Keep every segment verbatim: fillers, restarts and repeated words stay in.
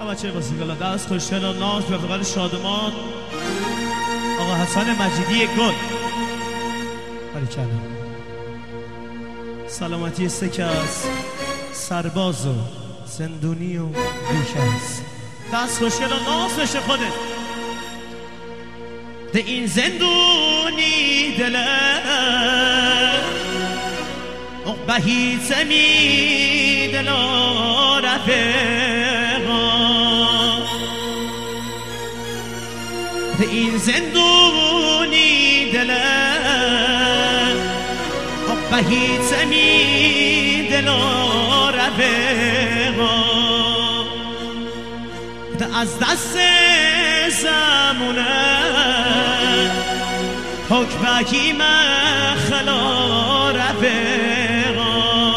بچه بسیگلا دست خوشتن و ناز به فقر شادمان آقا حسن مجیدی گل بریکلا سلامتی سکه از سرباز و زندونی و بیکس دست خوشگل و ناز بشه خودت ده این زندونی دله بهیت می دلا رفقا ده این زندونی دله بهیت می دلا رفقا ده از دست زمونه حک بکی مخلا رفقا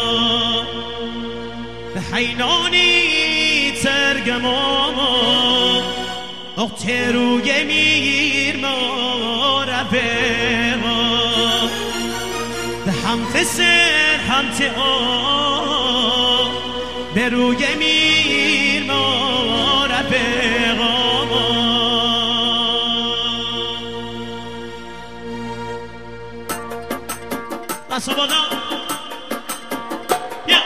به حینانی ترگما اقت روی میر ما رفقا به همت سر همت آ به روی میر ما رفقا بسا بالا بیا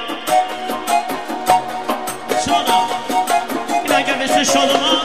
شانا این اگر مثل شادمان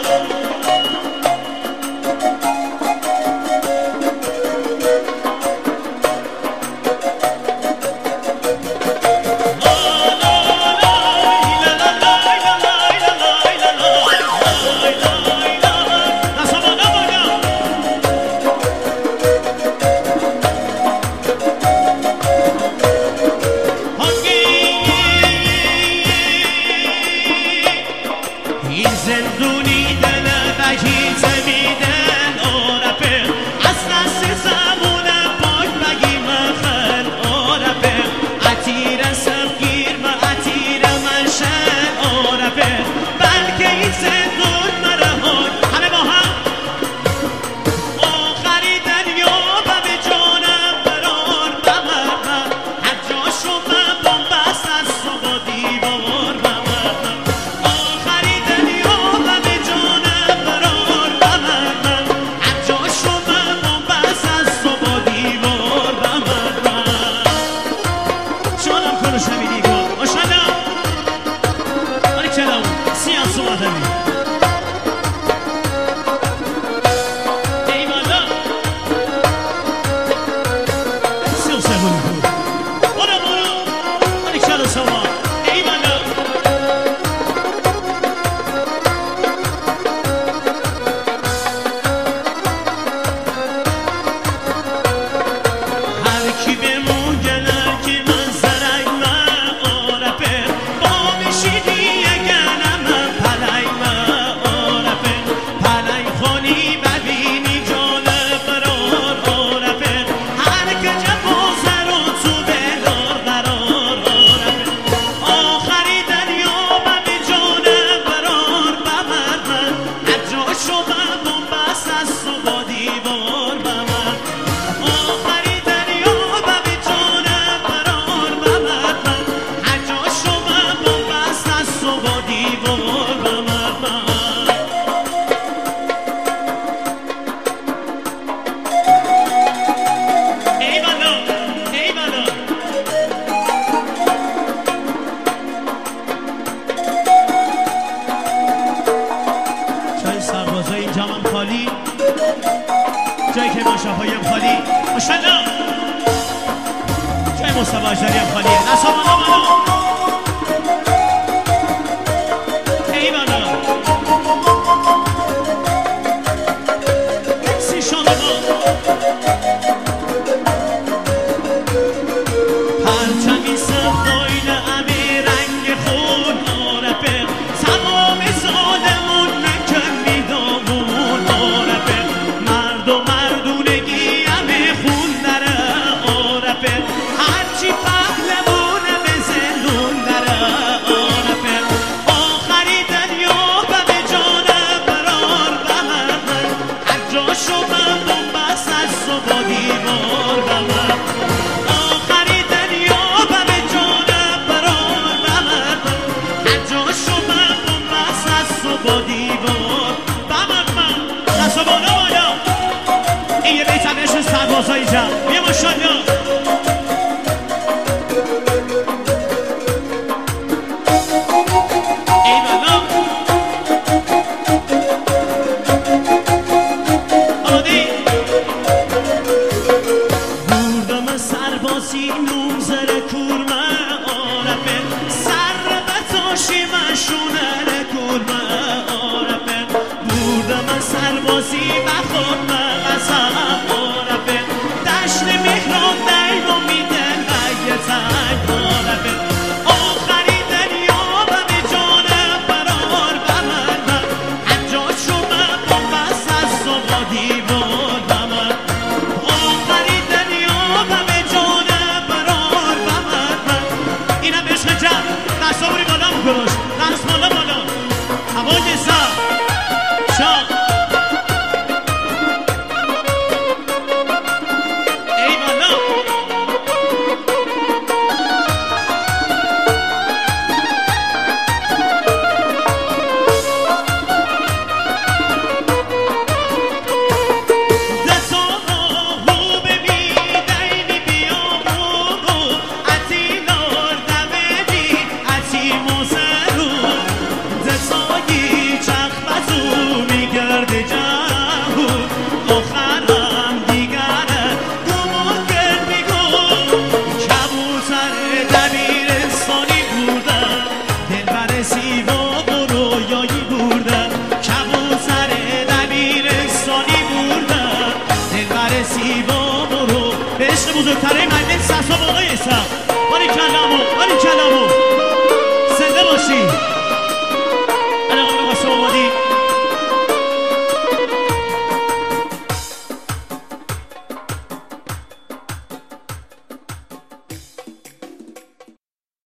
جایی که ماشاهایم خالی ماشالله جای مصطفی اجدری هم خالیه.